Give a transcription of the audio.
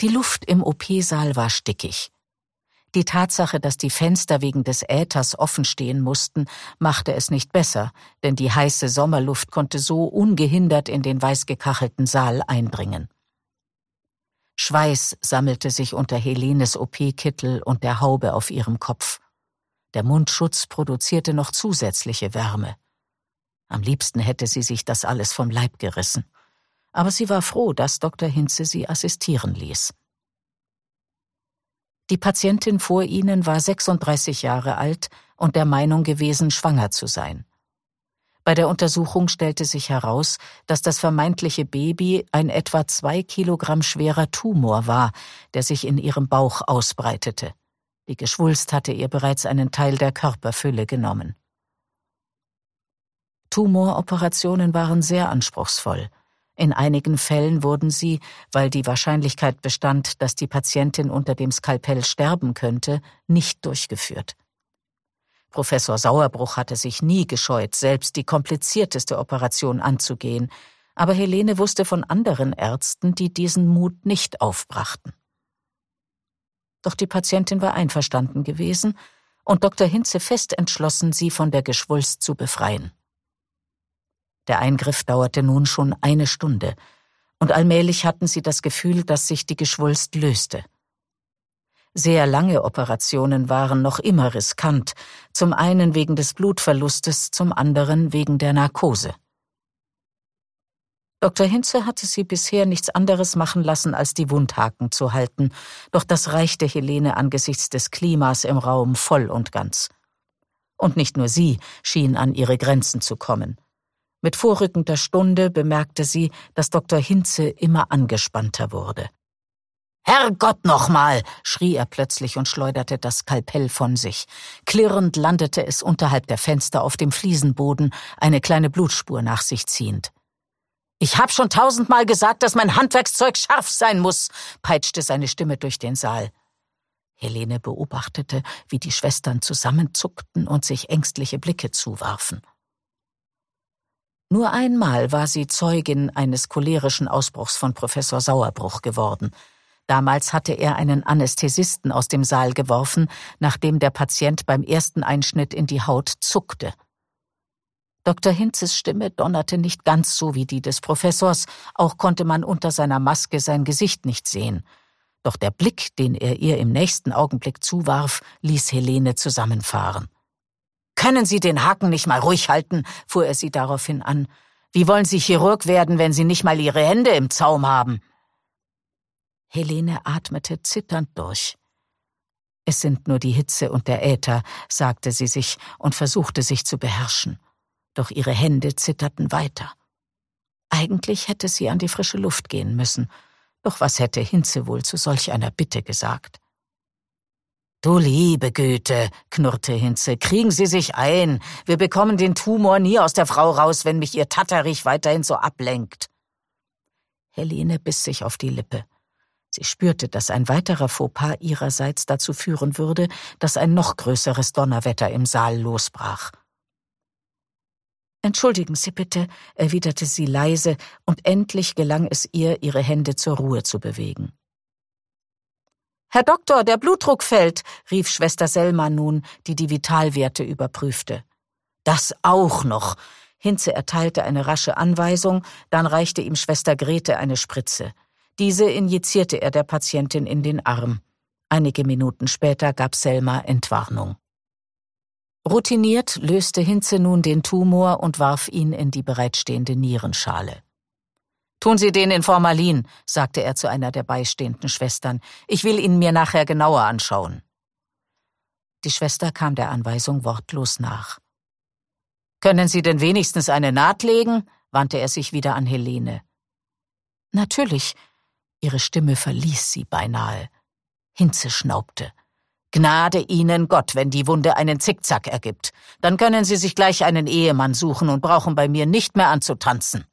Die Luft im OP-Saal war stickig. Die Tatsache, dass die Fenster wegen des Äthers offen stehen mussten, machte es nicht besser, denn die heiße Sommerluft konnte so ungehindert in den weißgekachelten Saal eindringen. Schweiß sammelte sich unter Helenes OP-Kittel und der Haube auf ihrem Kopf. Der Mundschutz produzierte noch zusätzliche Wärme. Am liebsten hätte sie sich das alles vom Leib gerissen. Aber sie war froh, dass Dr. Hintze sie assistieren ließ. Die Patientin vor ihnen war 36 Jahre alt und der Meinung gewesen, schwanger zu sein. Bei der Untersuchung stellte sich heraus, dass das vermeintliche Baby ein etwa 2 Kilogramm schwerer Tumor war, der sich in ihrem Bauch ausbreitete. Die Geschwulst hatte ihr bereits einen Teil der Körperfülle genommen. Tumoroperationen waren sehr anspruchsvoll. In einigen Fällen wurden sie, weil die Wahrscheinlichkeit bestand, dass die Patientin unter dem Skalpell sterben könnte, nicht durchgeführt. Professor Sauerbruch hatte sich nie gescheut, selbst die komplizierteste Operation anzugehen, aber Helene wusste von anderen Ärzten, die diesen Mut nicht aufbrachten. Doch die Patientin war einverstanden gewesen und Dr. Hintze fest entschlossen, sie von der Geschwulst zu befreien. Der Eingriff dauerte nun schon 1 Stunde, und allmählich hatten sie das Gefühl, dass sich die Geschwulst löste. Sehr lange Operationen waren noch immer riskant, zum einen wegen des Blutverlustes, zum anderen wegen der Narkose. Dr. Hintze hatte sie bisher nichts anderes machen lassen, als die Wundhaken zu halten, doch das reichte Helene angesichts des Klimas im Raum voll und ganz. Und nicht nur sie schien an ihre Grenzen zu kommen. Mit vorrückender Stunde bemerkte sie, dass Dr. Hintze immer angespannter wurde. »Herrgott nochmal«, schrie er plötzlich und schleuderte das Skalpell von sich. Klirrend landete es unterhalb der Fenster auf dem Fliesenboden, eine kleine Blutspur nach sich ziehend. »Ich hab schon 1000-mal gesagt, dass mein Handwerkszeug scharf sein muss«, peitschte seine Stimme durch den Saal. Helene beobachtete, wie die Schwestern zusammenzuckten und sich ängstliche Blicke zuwarfen. Nur einmal war sie Zeugin eines cholerischen Ausbruchs von Professor Sauerbruch geworden. Damals hatte er einen Anästhesisten aus dem Saal geworfen, nachdem der Patient beim ersten Einschnitt in die Haut zuckte. Dr. Hintzes Stimme donnerte nicht ganz so wie die des Professors, auch konnte man unter seiner Maske sein Gesicht nicht sehen. Doch der Blick, den er ihr im nächsten Augenblick zuwarf, ließ Helene zusammenfahren. »Können Sie den Haken nicht mal ruhig halten?« fuhr er sie daraufhin an. »Wie wollen Sie Chirurg werden, wenn Sie nicht mal Ihre Hände im Zaum haben?« Helene atmete zitternd durch. »Es sind nur die Hitze und der Äther«, sagte sie sich und versuchte sich zu beherrschen. Doch ihre Hände zitterten weiter. Eigentlich hätte sie an die frische Luft gehen müssen. Doch was hätte Hintze wohl zu solch einer Bitte gesagt? »Du liebe Güte«, knurrte Hintze, »kriegen Sie sich ein. Wir bekommen den Tumor nie aus der Frau raus, wenn mich Ihr Tatterich weiterhin so ablenkt.« Helene biss sich auf die Lippe. Sie spürte, dass ein weiterer Fauxpas ihrerseits dazu führen würde, dass ein noch größeres Donnerwetter im Saal losbrach. »Entschuldigen Sie bitte«, erwiderte sie leise, und endlich gelang es ihr, ihre Hände zur Ruhe zu bewegen. »Herr Doktor, der Blutdruck fällt«, rief Schwester Selma nun, die die Vitalwerte überprüfte. »Das auch noch«, Hintze erteilte eine rasche Anweisung, dann reichte ihm Schwester Grete eine Spritze. Diese injizierte er der Patientin in den Arm. Einige Minuten später gab Selma Entwarnung. Routiniert löste Hintze nun den Tumor und warf ihn in die bereitstehende Nierenschale. »Tun Sie den in Formalin«, sagte er zu einer der beistehenden Schwestern. »Ich will ihn mir nachher genauer anschauen.« Die Schwester kam der Anweisung wortlos nach. »Können Sie denn wenigstens eine Naht legen?« wandte er sich wieder an Helene. »Natürlich.« Ihre Stimme verließ sie beinahe. Hintze schnaubte. »Gnade Ihnen Gott, wenn die Wunde einen Zickzack ergibt. Dann können Sie sich gleich einen Ehemann suchen und brauchen bei mir nicht mehr anzutanzen.«